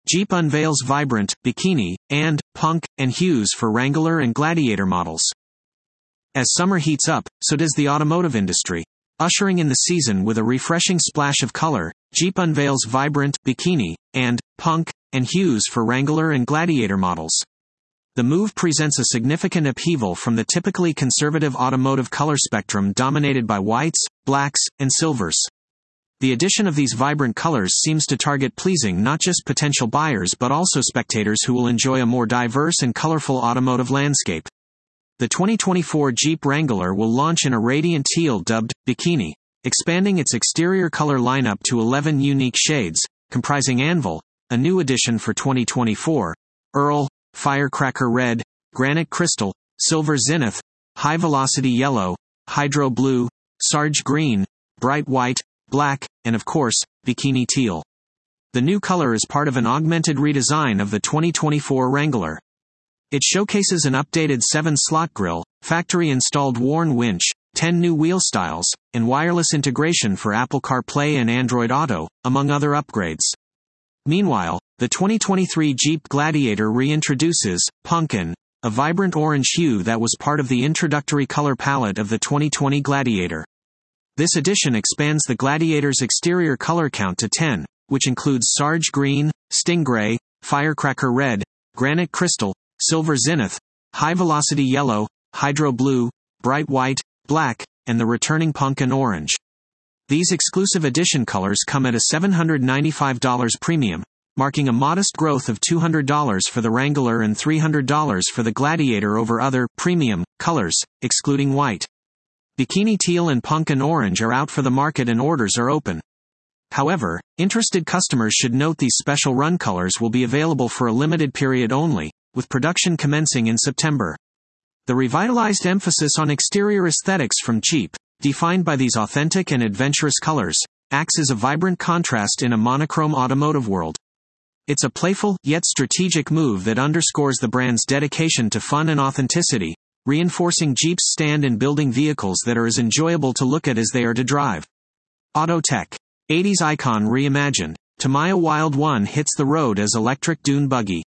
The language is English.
Jeep unveils vibrant, bikini, and punk, and hues for Wrangler and Gladiator models. As summer heats up, so does the automotive industry. Ushering in the season with a refreshing splash of color, Jeep unveils vibrant, bikini, and punk, and hues for Wrangler and Gladiator models. The move presents a significant upheaval from the typically conservative automotive color spectrum dominated by whites, blacks, and silvers. The addition of these vibrant colors seems to target pleasing not just potential buyers but also spectators who will enjoy a more diverse and colorful automotive landscape. The 2024 Jeep Wrangler will launch in a radiant teal dubbed Bikini, expanding its exterior color lineup to 11 unique shades, comprising Anvil, a new addition for 2024, Earl, Firecracker Red, Granite Crystal, Silver Zenith, High Velocity Yellow, Hydro Blue, Sarge Green, Bright White, Black, and of course, Bikini Teal. The new color is part of an augmented redesign of the 2024 Wrangler. It showcases an updated 7-slot grille, factory-installed Warn winch, 10 new wheel styles, and wireless integration for Apple CarPlay and Android Auto, among other upgrades. Meanwhile, the 2023 Jeep Gladiator reintroduces Punkin, a vibrant orange hue that was part of the introductory color palette of the 2020 Gladiator. This edition expands the Gladiator's exterior color count to 10, which includes Sarge Green, Stingray, Firecracker Red, Granite Crystal, Silver Zenith, High Velocity Yellow, Hydro Blue, Bright White, Black, and the returning Punkin Orange. These exclusive edition colors come at a $795 premium, marking a modest growth of $200 for the Wrangler and $300 for the Gladiator over other premium colors, excluding white. Bikini Teal and Punkin Orange are out for the market and orders are open. However, interested customers should note these special run colors will be available for a limited period only, with production commencing in September. The revitalized emphasis on exterior aesthetics from Jeep, defined by these authentic and adventurous colors, acts as a vibrant contrast in a monochrome automotive world. It's a playful, yet strategic move that underscores the brand's dedication to fun and authenticity, reinforcing Jeep's stand in building vehicles that are as enjoyable to look at as they are to drive. Auto Tech. 80s icon reimagined, Tamiya Wild 1 hits the road as electric dune buggy.